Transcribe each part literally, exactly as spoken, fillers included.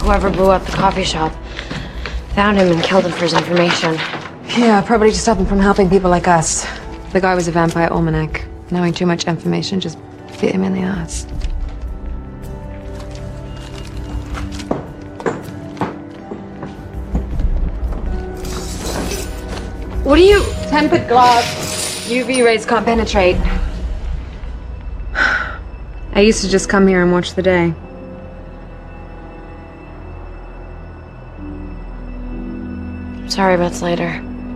whoever blew up the coffee shop found him and killed him for his information. Yeah, probably to stop him from helping people like us. The guy was a vampire almanac. Knowing too much information just bit him in the ass. What are you... Tempered glass. U V rays can't penetrate. I used to just come here and watch the day. Sorry about Slater.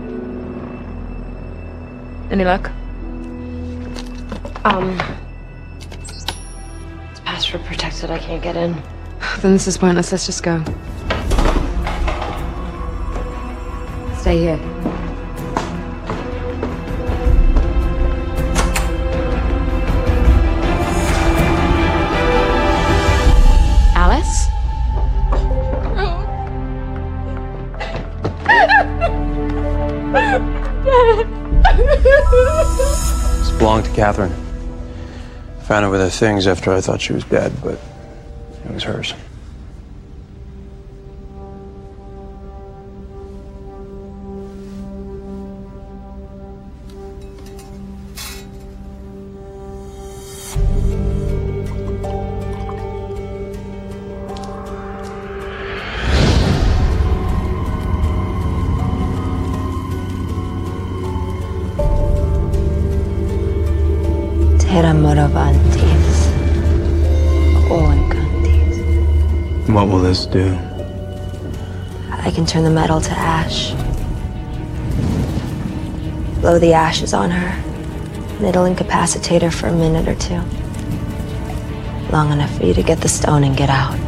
Any luck? Um... It's password protected, I can't get in. Then this is pointless, let's just go. Stay here. Alice? This belonged to Catherine. Found it with her things after I thought she was dead, but it was hers. Moravantes. Oencantes. What will this do? I can turn the metal to ash. Blow the ashes on her, and it'll incapacitate her for a minute or two. Long enough for you to get the stone and get out.